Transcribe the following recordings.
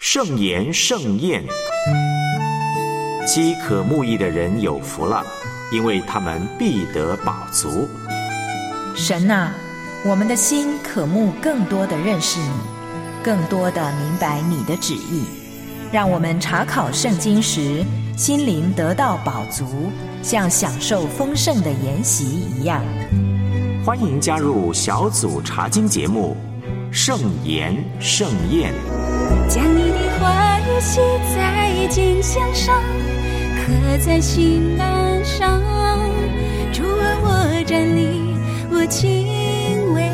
圣言盛宴。饥渴慕义的人有福了，因为他们必得饱足。 神啊，我们的心渴慕更多的认识你，更多的明白你的旨意，让我们查考圣经时心灵得到饱足，像享受丰盛的筵席一样。 欢迎加入小组查经节目圣言盛宴。 将你的话语写在经箱上，刻在心板上。主啊，我站立，我敬畏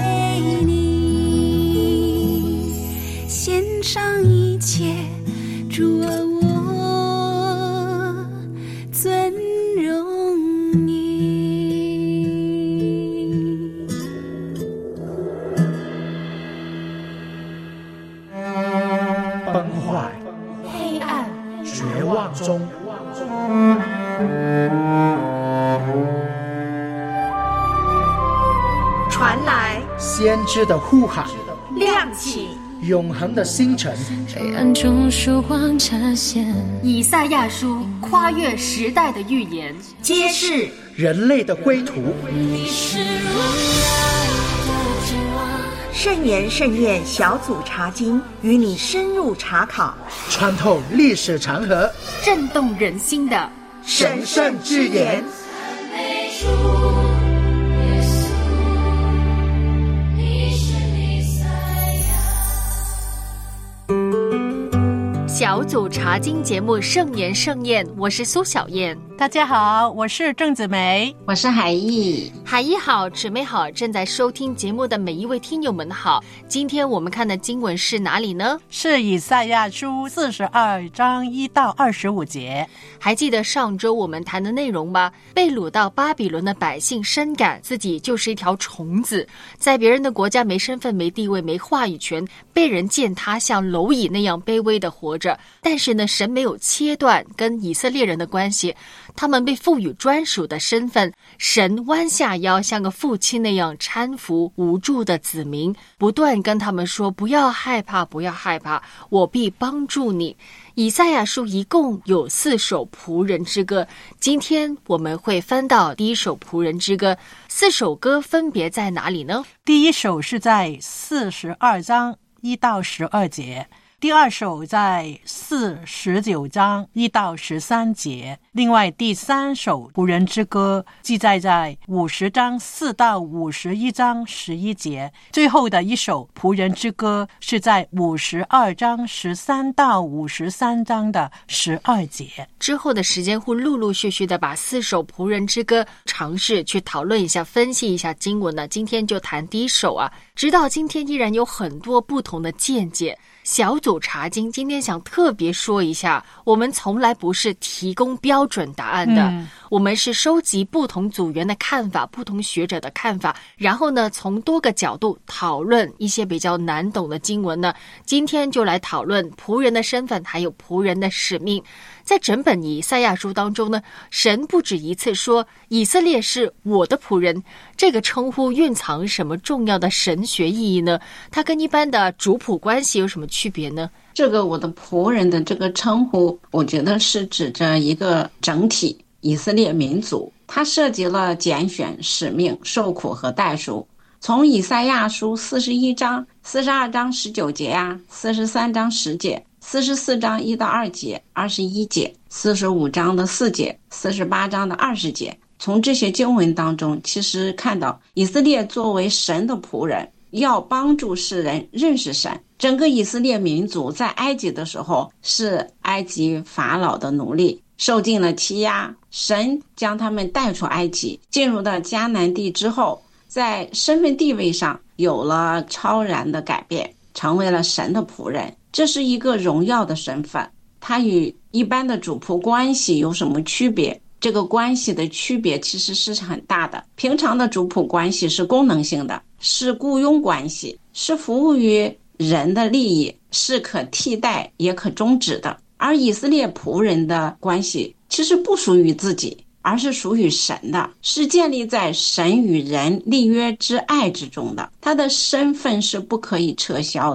你，献上一切。主啊，我尊荣你。 崩坏、 黑暗、 绝望中， 传来先知的呼喊， 亮起永恒的星辰。 黑暗中曙光乍现， 以赛亚书跨越时代的预言， 揭示人类的归途。 你是我爱的指望。 圣言盛宴小组查经，与你深入查考， 穿透历史长河， 震动人心的神圣之言。 小组查经节目圣言盛宴，我是苏小燕。 大家好，我是郑子梅， 我是海毅。 海毅好，姊妹好，正在收听节目的每一位听友们好。今天我们看的经文是哪里呢？ 是以赛亚书42章1到25节。 还记得上周我们谈的内容吗？被掳到巴比伦的百姓深感自己就是一条虫子，在别人的国家没身份、没地位、没话语权，被人践踏，像蝼蚁那样卑微的活着。但是呢，神没有切断跟以色列人的关系，他们被赋予专属的身份。神弯下腰，像个父亲那样搀扶无助的子民，不断跟他们说，不要害怕，不要害怕，我必帮助你。以赛亚书一共有4首仆人之歌，今天我们会翻到第一首仆人之歌。4首歌分别在哪里呢？ 第一首是在42章1到12节，第二首在19章1到13节，另外第3首仆人之歌记载在50章4到51章11节，最后的一首仆人之歌是在52章13到53章的12节。 之后的时间会陆陆续续的把4首仆人之歌尝试去讨论一下，分析一下经文呢。今天就谈第一首啊，直到今天依然有很多不同的见解。小组查经今天想特别说一下，我们从来不是提供标准答案的，我们是收集不同组员的看法，不同学者的看法，然后呢从多个角度讨论一些比较难懂的经文呢。今天就来讨论仆人的身份还有仆人的使命。在整本以赛亚书当中呢，神不止一次说以色列是我的仆人，这个称呼蕴藏什么重要的神学意义呢？它跟一般的主仆关系有什么区别呢？ 这个我的仆人的这个称呼，我觉得是指着一个整体以色列民族，它涉及了拣选、使命、受苦和代赎。从以赛亚书41章、42章19节呀、43章10节、44章1到2节、21节、45章的4节、48章的20节，从这些经文当中，其实看到以色列作为神的仆人，要帮助世人认识神。整个以色列民族在埃及的时候是埃及法老的奴隶，受尽了欺压，神将他们带出埃及，进入到迦南地之后，在身份地位上有了超然的改变，成为了神的仆人。这是一个荣耀的身份，它与一般的主仆关系有什么区别？这个关系的区别其实是很大的。平常的主仆关系是功能性的，是雇佣关系，是服务于人的利益，是可替代也可终止的。而以色列仆人的关系其实不属于自己，而是属于神的，是建立在神与人立约之爱之中的。他的身份是不可以撤销的。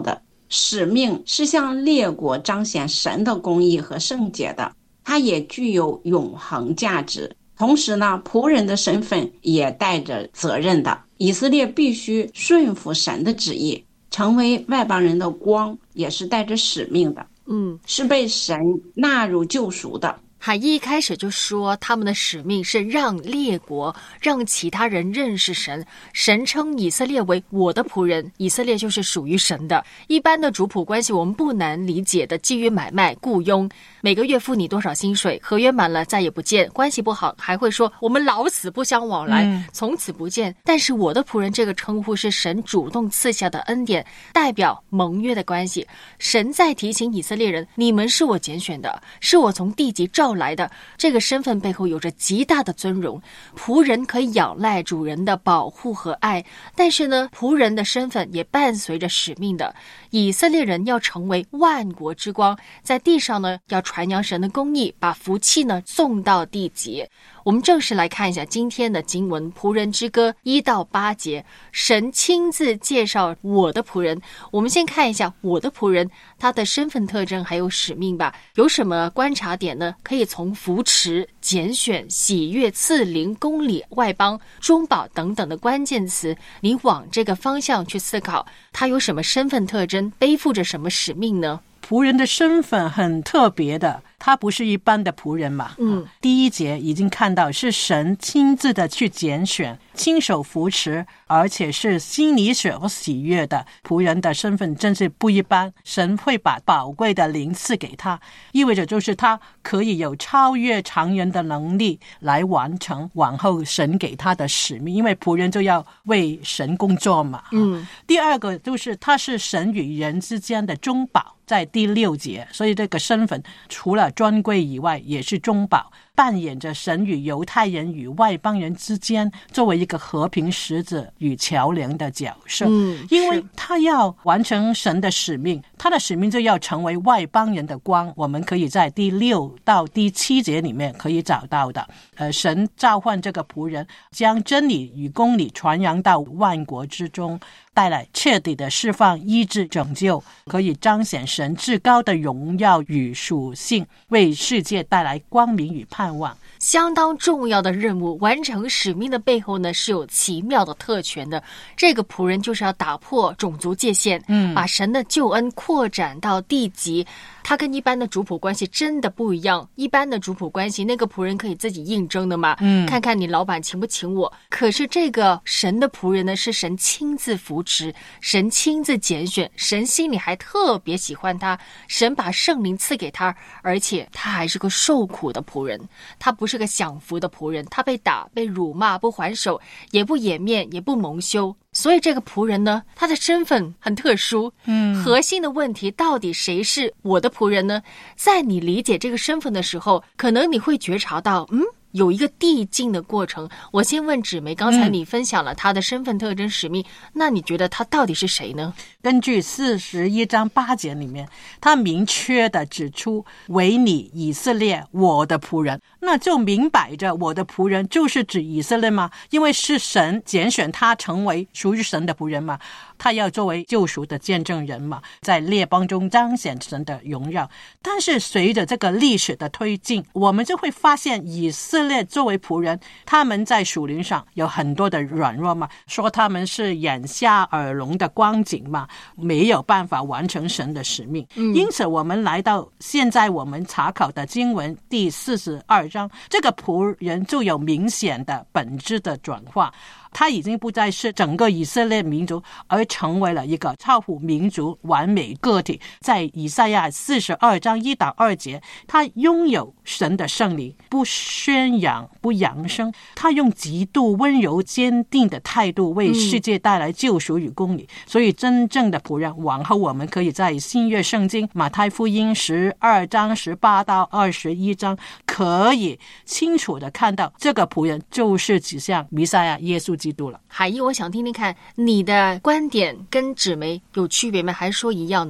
使命是向列国彰显神的公义和圣洁的，它也具有永恒价值。同时呢，仆人的身份也带着责任的。以色列必须顺服神的旨意，成为外邦人的光，也是带着使命的。是被神纳入救赎的。 海义一开始就说他们的使命是让列国，让其他人认识神。神称以色列为我的仆人，以色列就是属于神的。一般的主仆关系我们不难理解的，基于买卖、雇佣，每个月付你多少薪水，合约满了再也不见，关系不好还会说我们老死不相往来，从此不见。但是我的仆人这个称呼是神主动赐下的恩典，代表盟约的关系。神在提醒以色列人，你们是我拣选的，是我从地极召来的。这个身份背后有着极大的尊荣。仆人可以仰赖主人的保护和爱，但是呢，仆人的身份也伴随着使命的。以色列人要成为万国之光，在地上呢要传扬神的公义，把福气呢送到地极。我们正式来看一下今天的经文，仆人之歌1到8节，神亲自介绍我的仆人。我们先看一下我的仆人，他的身份特征还有使命吧。有什么观察点呢？可以从扶持、拣选、喜悦、赐灵、公理、外邦、中保等等的关键词，你往这个方向去思考，他有什么身份特征，背负着什么使命呢？ 仆人的身份很特别的，他不是一般的仆人嘛。第1节已经看到是神亲自的去拣选，亲手扶持，而且是心里所喜悦的。仆人的身份真是不一般，神会把宝贵的灵赐给他，意味着就是他可以有超越常人的能力来完成往后神给他的使命，因为仆人就要为神工作嘛。第2个就是他是神与人之间的中保，在第6节，所以这个身份除了尊贵以外也是中保，扮演着神与犹太人与外邦人之间作为一个和平使者与桥梁的角色。因为他要完成神的使命，他的使命就要成为外邦人的光。我们可以在第6到第7节里面可以找到的。神召唤这个仆人，将真理与公理传扬到万国之中，带来彻底的释放、医治、拯救，可以彰显神至高的荣耀与属性，为世界带来光明与盼望。 相当重要的任务，完成使命的背后呢是有奇妙的特权的。这个仆人就是要打破种族界限，把神的救恩扩展到地极。他跟一般的主仆关系真的不一样，一般的主仆关系那个仆人可以自己应征的嘛，看看你老板请不请我。可是这个神的仆人呢，是神亲自扶持，神亲自拣选，神心里还特别喜欢他，神把圣灵赐给他，而且他还是个受苦的仆人，他不是个享福的仆人，他被打被辱骂不还手，也不掩面也不蒙羞。所以这个仆人呢，他的身份很特殊。核心的问题到底谁是我的仆人呢？在你理解这个身份的时候，可能你会觉察到有一个递进的过程。我先问芷梅，刚才你分享了他的身份特征使命，那你觉得他到底是谁呢？ 根据41章8节里面，他明确的指出，为你以色列我的仆人，那就明摆着我的仆人就是指以色列嘛，因为是神拣选他成为属于神的仆人嘛，他要作为救赎的见证人嘛，在列邦中彰显神的荣耀。但是随着这个历史的推进，我们就会发现以色列作为仆人，他们在属灵上有很多的软弱嘛，说他们是眼瞎耳聋的光景嘛，没有办法完成神的使命。因此我们来到现在我们查考的经文第42章，这个仆人就有明显的本质的转化，他已经不再是整个以色列民族，而成为了一个超乎民族完美个体。在以赛亚42章1到2节，他拥有神的圣灵，不宣扬不扬声，他用极度温柔坚定的态度为世界带来救赎与公理。所以真正的仆人，往后我们可以在新约圣经马太福音12章18到21章可以清楚的看到，这个仆人就是指向弥赛亚耶稣基督了。 海义，我想听听看你的观点跟芷梅有区别吗？还是说一样的呢？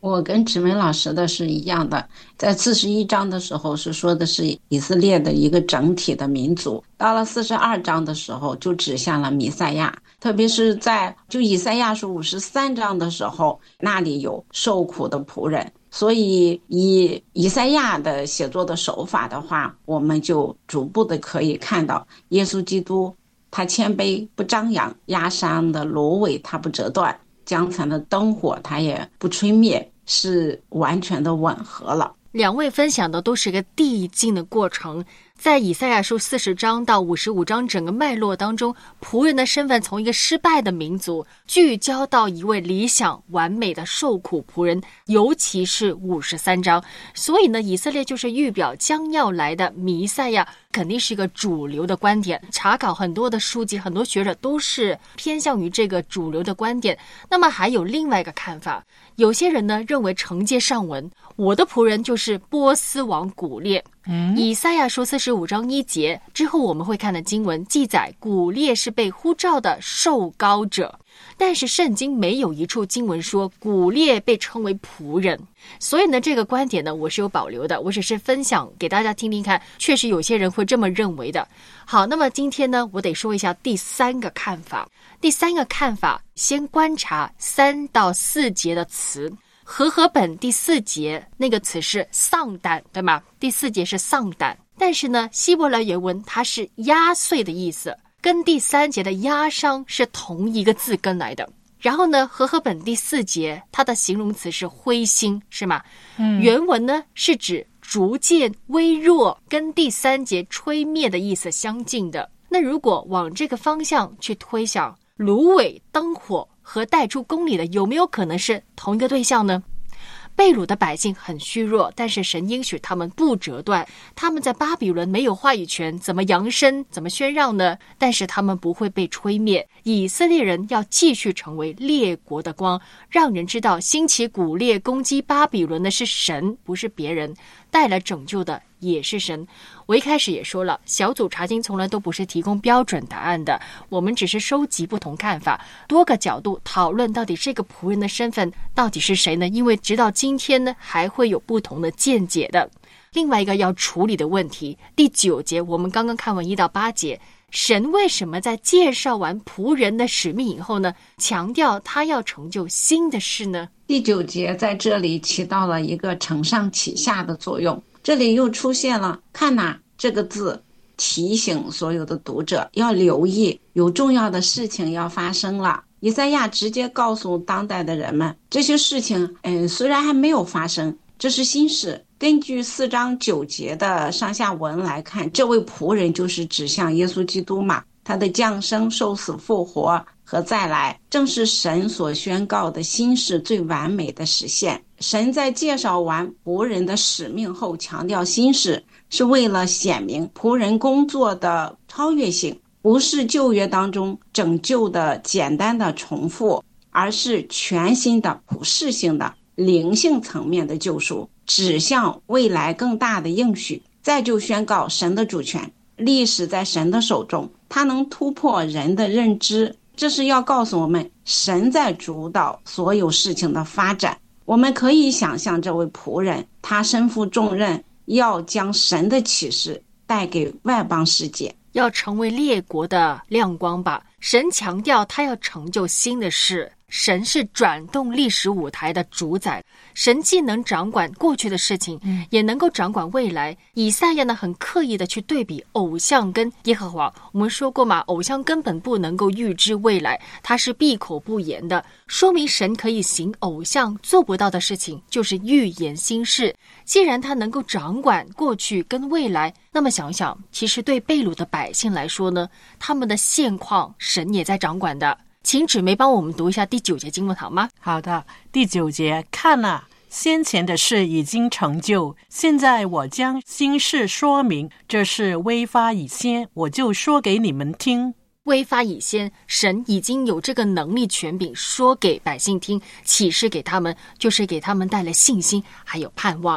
我跟芷梅老师的是一样的，在41章的时候是说的是以色列的一个整体的民族，到了42章的时候就指向了弥赛亚，特别是在以赛亚书53章的时候，那里有受苦的仆人。所以以赛亚的写作的手法的话，我们就逐步的可以看到耶稣基督他谦卑不张扬，压伤的芦苇他不折断，将残的灯火他也不吹灭，是完全的吻合了。 两位分享的都是一个递进的过程，在以赛亚书40章到55章整个脉络当中，仆人的身份从一个失败的民族聚焦到一位理想完美的受苦仆人，尤其是53章。所以呢，以色列就是预表将要来的弥赛亚，肯定是一个主流的观点。查考很多的书籍，很多学者都是偏向于这个主流的观点。那么还有另外一个看法，有些人呢认为承接上文，我的仆人就是波斯王古列。以赛亚书45章1节之后，我们会看的经文记载，古列是被呼召的受膏者，但是圣经没有一处经文说古列被称为仆人。所以呢，这个观点呢，我是有保留的，我只是分享给大家听听看，确实有些人会这么认为的。好，那么今天呢，我得说一下第三个看法。第三个看法，先观察3到4节的词。和合本第4节那个词是丧胆，对吗？第4节是丧胆，但是呢，希伯来原文它是压碎的意思，跟第3节的压伤是同一个字根来的。然后呢，和合本第4节它的形容词是灰心，是吗？原文呢是指逐渐微弱，跟第3节吹灭的意思相近的。那如果往这个方向去推想，芦苇、灯火和带出公理的有没有可能是同一个对象呢？被掳的百姓很虚弱，但是神应许他们不折断，他们在巴比伦没有话语权，怎么扬声，怎么宣让呢？但是他们不会被吹灭，以色列人要继续成为列国的光，让人知道兴起古列攻击巴比伦的是神，不是别人，带来拯救的也是神。我一开始也说了，小组查经从来都不是提供标准答案的，我们只是收集不同看法，多个角度讨论到底这个仆人的身份到底是谁呢？因为直到今天呢，还会有不同的见解的。另外一个要处理的问题，第9节我们刚刚看完1到8节，神为什么在介绍完仆人的使命以后呢，强调他要成就新的事呢？ 第9节在这里起到了一个承上启下的作用，这里又出现了看哪这个字，提醒所有的读者要留意，有重要的事情要发生了。以赛亚直接告诉当代的人们，这些事情虽然还没有发生，这是新事。根据4章9节的上下文来看，这位仆人就是指向耶稣基督嘛，他的降生、受死、复活和再来，正是神所宣告的新事最完美的实现。神在介绍完仆人的使命后，强调新事是为了显明仆人工作的超越性，不是旧约当中拯救的简单的重复，而是全新的普世性的灵性层面的救赎，指向未来更大的应许。再就宣告神的主权，历史在神的手中，他能突破人的认知，这是要告诉我们神在主导所有事情的发展。我们可以想象这位仆人，他身负重任，要将神的启示带给外邦世界， 要成为列国的亮光吧。神强调他要成就新的事，神是转动历史舞台的主宰，神既能掌管过去的事情，也能够掌管未来。以赛亚呢，很刻意的去对比偶像跟耶和华。我们说过嘛，偶像根本不能够预知未来，他是闭口不言的，说明神可以行偶像做不到的事情，就是预言新事。既然他能够掌管过去跟未来，那么想想，其实对被掳的百姓来说呢，他们的现况神也在掌管的。请芷梅帮我们读一下第9节经文好吗？ 好的，第9节，看哪，先前的事已经成就，现在我将新事说明，这事未发以先，我就说给你们听。 未发以先，神已经有这个能力权柄说给百姓听，启示给他们，就是给他们带来信心还有盼望。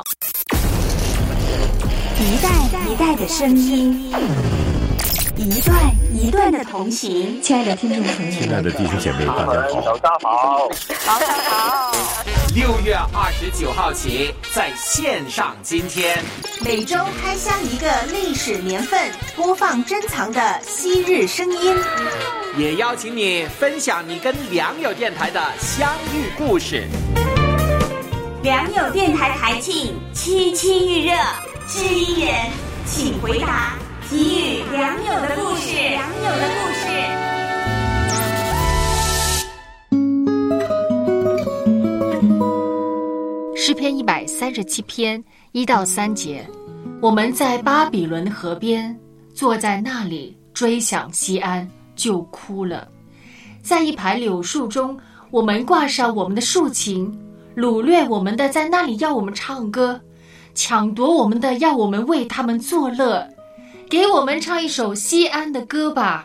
一代一代的声音，一段一段的同行。亲爱的听众朋友们， 亲爱的弟兄姐妹，大家好。 早上好。 早上好。 6月29号起在线上今天， 每周开箱一个历史年份，播放珍藏的昔日声音， 也邀请你分享你跟良友电台的相遇故事。 良友电台台庆七七预热，知音人请回答，给予良友的故事。良友的故事。 诗篇137篇1到3节，我们在巴比伦河边，坐在那里追想西安，就哭了。在一排柳树中，我们挂上我们的竖琴，掳掠我们的在那里要我们唱歌，抢夺我们的要我们为他们作乐。给我们唱一首西安的歌吧。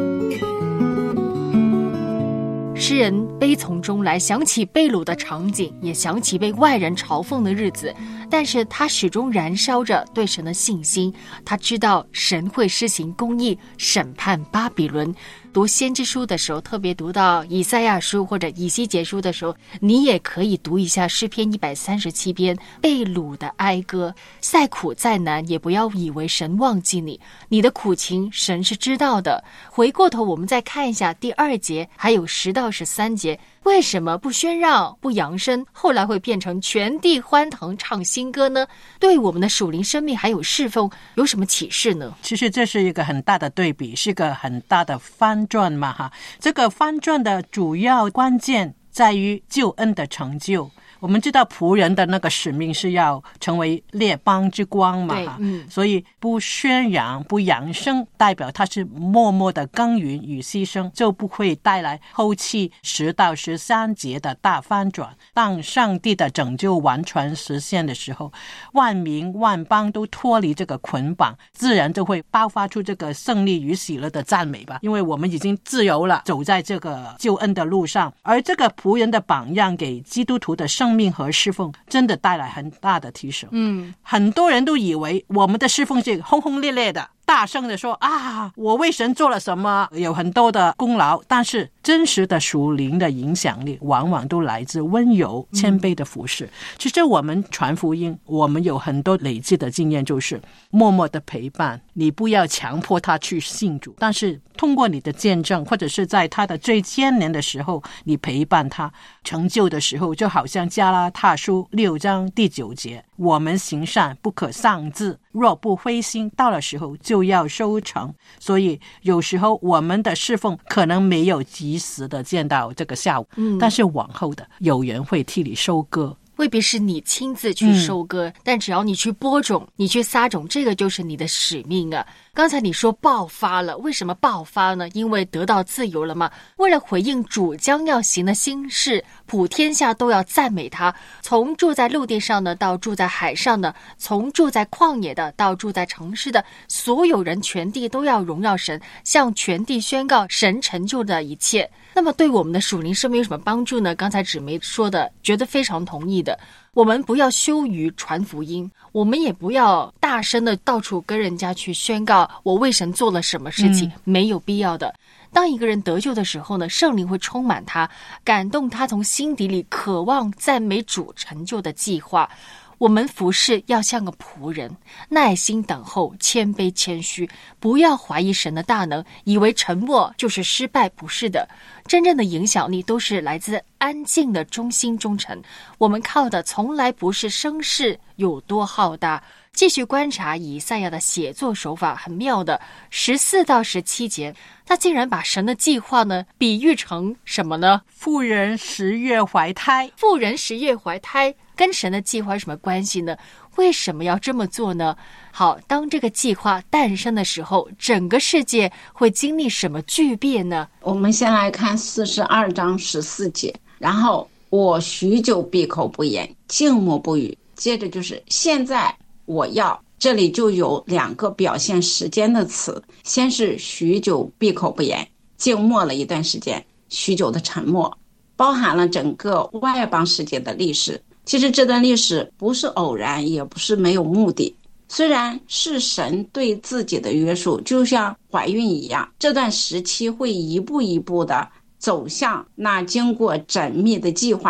诗人悲从中来，想起被掳的场景，也想起被外人嘲讽的日子，但是他始终燃烧着对神的信心。他知道神会施行公义，审判巴比伦。读先知书的时候，特别读到以赛亚书或者以西结书的时候，你也可以读一下诗篇137篇被掳的哀歌。再苦再难，也不要以为神忘记你，你的苦情神是知道的。回过头我们再看一下第2节还有10到13节，为什么不宣让不扬声，后来会变成全地欢腾唱新歌呢？对我们的属灵生命还有侍奉有什么启示呢？ 其实这是一个很大的对比，是个很大的翻转嘛哈。这个翻转的主要关键在于救恩的成就。我们知道仆人的那个使命是要成为列邦之光嘛，所以不宣扬不扬声，代表他是默默的耕耘与牺牲，就不会带来后期10到13节的大翻转。当上帝的拯救完全实现的时候，万民万邦都脱离这个捆绑，自然就会爆发出这个胜利与喜乐的赞美吧，因为我们已经自由了，走在这个救恩的路上。而这个仆人的榜样给基督徒的生命和侍奉真的带来很大的提升。很多人都以为我们的侍奉是轰轰烈烈的，大声的说啊，我为神做了什么，有很多的功劳，但是真实的属灵的影响力往往都来自温柔谦卑的服侍。其实我们传福音，我们有很多累积的经验，就是默默的陪伴，你不要强迫他去信主，但是通过你的见证，或者是在他的最艰难的时候你陪伴他，成就的时候就好像加拉太书6章第9节，我们行善不可丧志，若不灰心，到了时候就要收成。所以有时候我们的侍奉可能没有及时的见到这个效果，但是往后的有人会替你收割， 未必是你亲自去收割，但只要你去播种，你去撒种，这个就是你的使命啊。刚才你说爆发了，为什么爆发呢？因为得到自由了嘛。为了回应主将要行的新事，普天下都要赞美他，从住在陆地上的到住在海上的，从住在旷野的到住在城市的，所有人全地都要荣耀神，向全地宣告神成就的一切。那么对我们的属灵生命有什么帮助呢？刚才芷梅说的觉得非常同意的，我们不要羞于传福音，我们也不要大声的到处跟人家去宣告我为神做了什么事情，没有必要的。当一个人得救的时候呢，圣灵会充满他，感动他从心底里渴望赞美主成就的计划。我们服侍要像个仆人，耐心等候，谦卑谦虚，不要怀疑神的大能，以为沉默就是失败，不是的。真正的影响力都是来自安静的忠心忠诚，我们靠的从来不是声势有多浩大。继续观察以赛亚的写作手法，很妙的14到17节，他竟然把神的计划呢比喻成什么呢？ 妇人10月怀胎。 妇人10月怀胎跟神的计划有什么关系呢？为什么要这么做呢？好，当这个计划诞生的时候，整个世界会经历什么巨变呢？ 我们先来看42章14节，然后我许久闭口不言，静默不语。接着就是现在我要，这里就有2个表现时间的词，先是许久闭口不言，静默了一段时间，许久的沉默，包含了整个外邦世界的历史。其实这段历史不是偶然，也不是没有目的，虽然是神对自己的约束，就像怀孕一样，这段时期会一步一步的走向那经过缜密的计划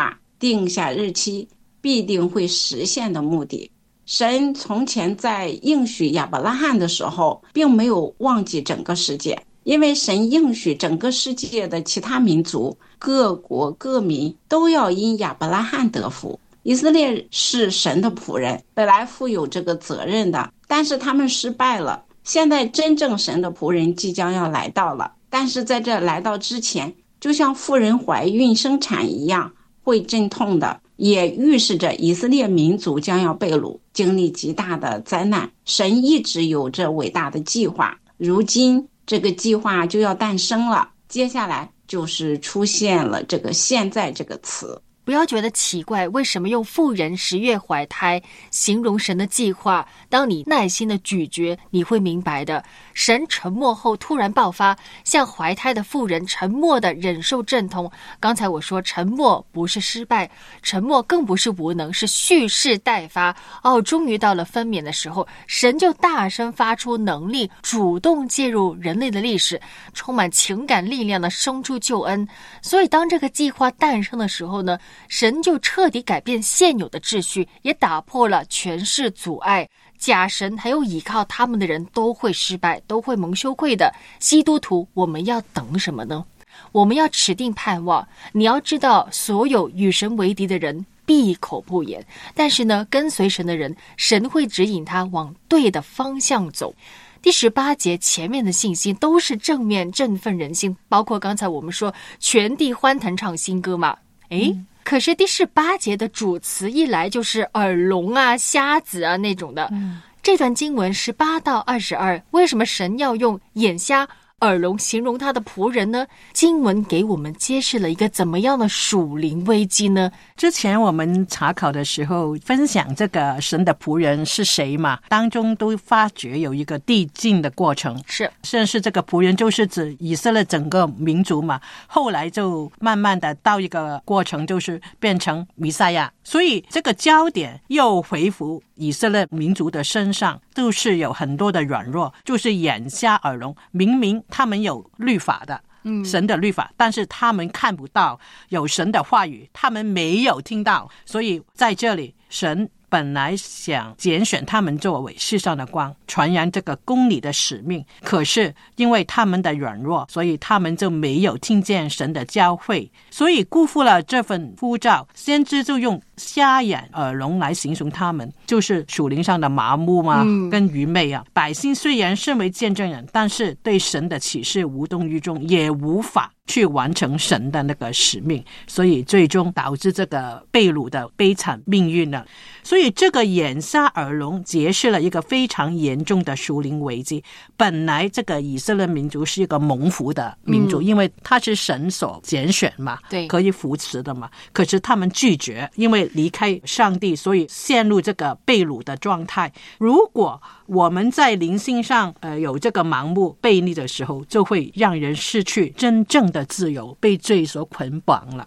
定下日期，必定会实现的目的。神从前在应许亚伯拉罕的时候，并没有忘记整个世界，因为神应许整个世界的其他民族、各国各民都要因亚伯拉罕得福。以色列是神的仆人，本来负有这个责任的，但是他们失败了。现在真正神的仆人即将要来到了，但是在这来到之前，就像妇人怀孕生产一样，会阵痛的，也预示着以色列民族将要被掳，经历极大的灾难。神一直有着伟大的计划，如今这个计划就要诞生了。接下来就是出现了这个现在这个词。 不要觉得奇怪，为什么用妇人10月怀胎形容神的计划？当你耐心的咀嚼，你会明白的。神沉默后突然爆发，像怀胎的妇人沉默的忍受阵痛。刚才我说沉默不是失败，沉默更不是无能，是蓄势待发。终于到了分娩的时候，神就大声发出能力，主动介入人类的历史，充满情感力量的生出救恩。所以当这个计划诞生的时候呢，神就彻底改变现有的秩序，也打破了权势阻碍。假神还有倚靠他们的人都会失败，都会蒙羞愧的。基督徒，我们要等什么呢？我们要持定盼望。你要知道，所有与神为敌的人闭口不言，但是呢，跟随神的人，神会指引他往对的方向走。第18节前面的信息都是正面振奋人心，包括刚才我们说全地欢腾唱新歌嘛。可是第18节的主词一来就是耳聋啊、瞎子啊那种的。这段经文18到22，为什么神要用眼瞎、耳聋形容他的仆人呢？经文给我们揭示了一个怎么样的属灵危机呢？ 之前我们查考的时候分享这个神的仆人是谁嘛，当中都发觉有一个递进的过程，甚至这个仆人就是指以色列整个民族嘛，后来就慢慢的到一个过程，就是变成弥赛亚。所以这个焦点又回复以色列民族的身上，就是有很多的软弱，就是眼瞎耳聋，明明他们有律法的，神的律法，但是他们看不到有神的话语，他们没有听到。所以在这里，神本来想拣选他们作为世上的光，传扬这个公理的使命，可是因为他们的软弱，所以他们就没有听见神的教诲，所以辜负了这份呼召。先知就用瞎眼耳聋来形容他们，就是属灵上的麻木嘛，跟愚昧啊。百姓虽然身为见证人，但是对神的启示无动于衷，也无法去完成神的那个使命，所以最终导致这个被掳的悲惨命运了。所以这个眼瞎耳聋揭示了一个非常严重的属灵危机。本来这个以色列民族是一个蒙福的民族，因为他是神所拣选嘛，对，可以扶持的嘛。可是他们拒绝，因为离开上帝，所以陷入这个被掳的状态。如果我们在灵性上有这个盲目悖逆的时候，就会让人失去真正的自由，被罪所捆绑了。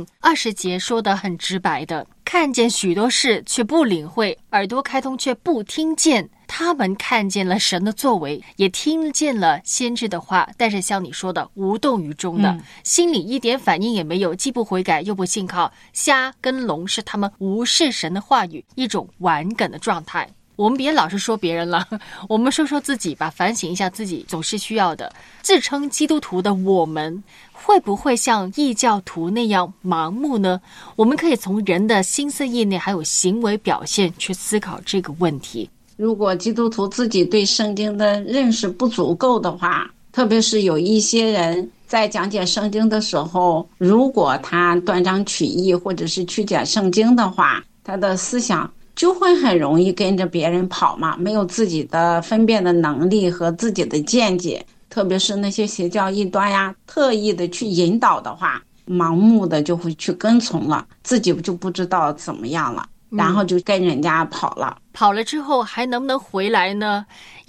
20节说得很直白的，看见许多事却不领会，耳朵开通却不听见。他们看见了神的作为，也听见了先知的话，但是像你说的无动于衷的，心里一点反应也没有，既不悔改又不信靠。瞎跟聋是他们无视神的话语，一种顽梗的状态。我们别老是说别人了，我们说说自己吧，反省一下自己总是需要的。自称基督徒的我们会不会像异教徒那样盲目呢？我们可以从人的心思意念还有行为表现去思考这个问题。 如果基督徒自己对圣经的认识不足够的话，特别是有一些人在讲解圣经的时候，如果他断章取义或者是曲解圣经的话，他的思想就会很容易跟着别人跑嘛，没有自己的分辨的能力和自己的见解。特别是那些邪教异端呀，特意的去引导的话，盲目的就会去跟从了，自己就不知道怎么样了，然后就跟人家跑了。 跑了之后还能不能回来呢？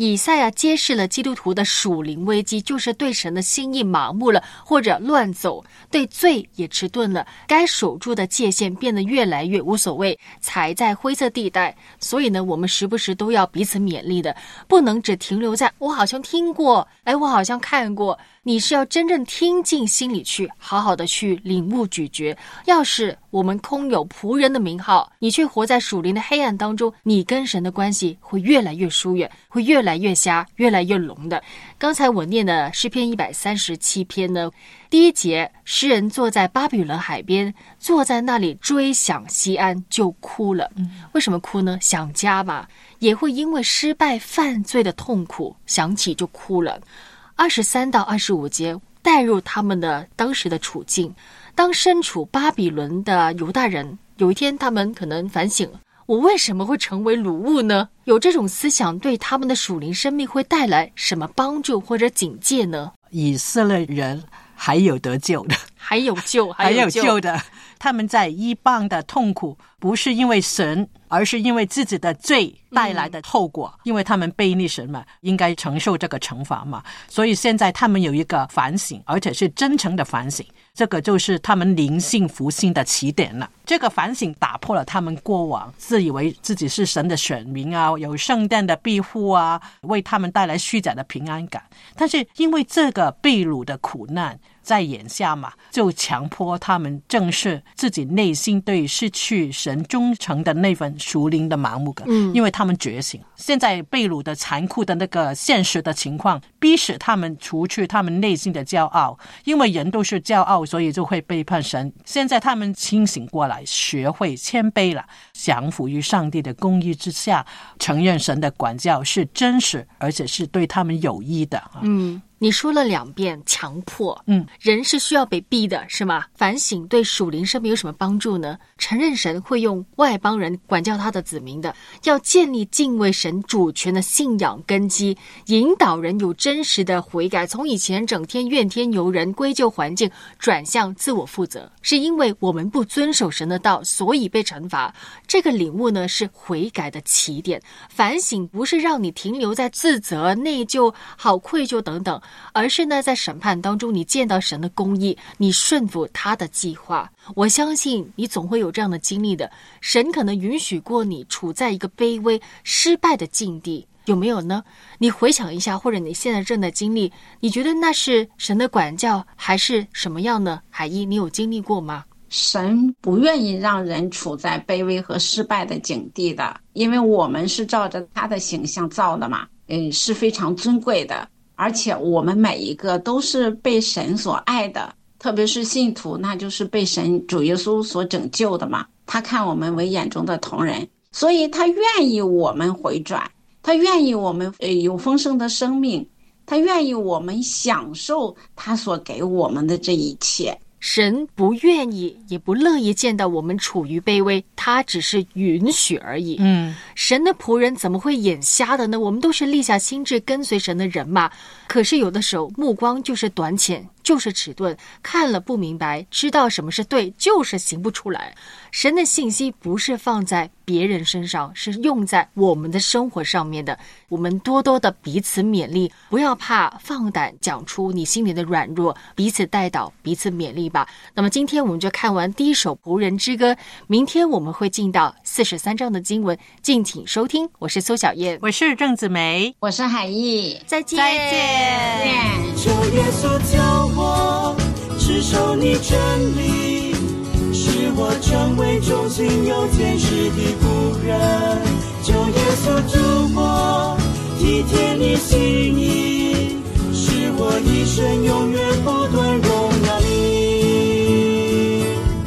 以赛亚揭示了基督徒的属灵危机，就是对神的心意麻木了，或者乱走，对罪也迟钝了，该守住的界限变得越来越无所谓，踩在灰色地带。所以呢，我们时不时都要彼此勉励的，不能只停留在我好像听过，我好像看过，你是要真正听进心里去，好好的去领悟咀嚼。要是我们空有仆人的名号，你却活在属灵的黑暗当中，你跟神的关系会越来越疏远，会越来越瞎，越来越聋的。刚才我念的诗篇137篇呢，第1节，诗人坐在巴比伦海边，坐在那里追想西安，就哭了。为什么哭呢？想家吧，也会因为失败犯罪的痛苦，想起就哭了。23到25节带入他们的当时的处境，当身处巴比伦的犹大人，有一天他们可能反省，我为什么会成为掳物呢？有这种思想对他们的属灵生命会带来什么帮助或者警戒呢？ 以色列人还有得救的， 还有救， 还有救的。他们在异邦的痛苦，不是因为神，而是因为自己的罪带来的后果。因为他们背逆神嘛，应该承受这个惩罚嘛。所以现在他们有一个反省，而且是真诚的反省。这个就是他们灵性复兴的起点了。这个反省打破了他们过往自以为自己是神的选民啊，有圣殿的庇护啊，为他们带来虚假的平安感。但是因为这个被掳的苦难在眼下嘛，就强迫他们正视自己内心对失去神忠诚的那份属灵的盲目感。因为他们觉醒，现在被掳的残酷的那个现实的情况，逼使他们除去他们内心的骄傲。因为人都是骄傲，所以就会背叛神。现在他们清醒过来，学会谦卑了，降服于上帝的公义之下，承认神的管教是真实，而且是对他们有益的。 你说了2遍强迫，人是需要被逼的，是吗？反省对属灵生命有什么帮助呢？承认神会用外邦人管教他的子民的，要建立敬畏神主权的信仰根基，引导人有真实的悔改，从以前整天怨天尤人、归咎环境，转向自我负责。是因为我们不遵守神的道，所以被惩罚。这个领悟呢，是悔改的起点。反省不是让你停留在自责、内疚、好愧疚等等，而是呢，在审判当中，你见到神的公义，你顺服他的计划。我相信你总会有这样的经历的。神可能允许过你处在一个卑微、失败的境地，有没有呢？你回想一下，或者你现在正在经历，你觉得那是神的管教，还是什么样呢？海一，你有经历过吗？ 神不愿意让人处在卑微和失败的境地的，因为我们是照着他的形象造的嘛，是非常尊贵的。而且我们每一个都是被神所爱的，特别是信徒，那就是被神主耶稣所拯救的嘛。他看我们为眼中的瞳人，所以他愿意我们回转，他愿意我们有丰盛的生命，他愿意我们享受他所给我们的这一切。 神不愿意也不乐意见到我们处于卑微，他只是允许而已。神的仆人怎么会眼瞎的呢？我们都是立下心志跟随神的人嘛。可是有的时候目光就是短浅，就是迟钝，看了不明白，知道什么是对，就是行不出来。神的信息不是放在别人身上，是用在我们的生活上面的。我们多多的彼此勉励，不要怕，放胆讲出你心里的软弱，彼此带导，彼此勉励吧。那么今天我们就看完第1首仆人之歌，明天我们会进到43章的经文，敬请收听。我是苏小燕， 我是郑子梅， 我是海义， 再见。 求耶稣教我持守你真理，使我成为忠心有见识的仆人。求耶稣助我体贴你心意，使我一生永远不断荣耀你。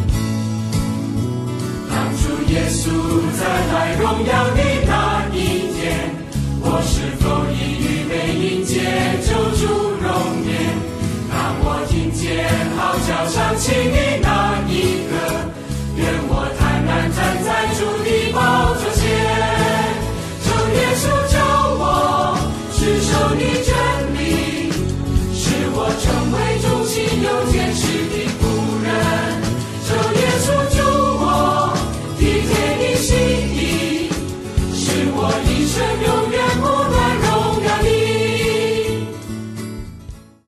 当主耶稣再来荣耀的那一天，我是否已预备迎接救主容颜？当我听见号角响起的那一刻，愿我坦然站在主的宝座前。求耶稣教我持守你真理，使我成为忠心有见识的仆人。求耶稣助我体贴你心意，使我一生永远不